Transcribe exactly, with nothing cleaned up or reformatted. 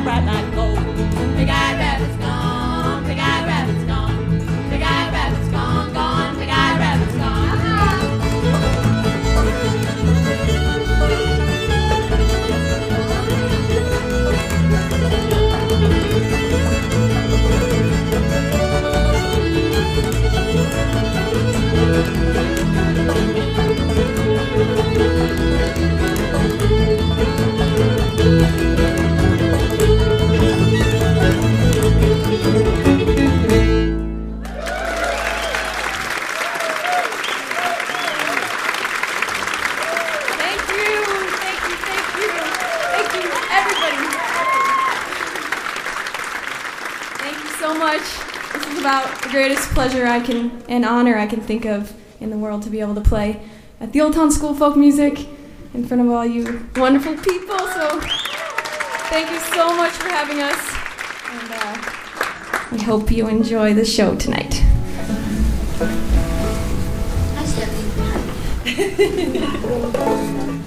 rat not go. Big-eyed rabbit's gone, big-eyed rabbit's gone. Big-eyed rabbit's gone, gone, big-eyed rabbit's gone. About the greatest pleasure I can and honor I can think of in the world to be able to play at the Old Town School of Folk Music in front of all you wonderful people. So thank you so much for having us, and uh, I hope you enjoy the show tonight.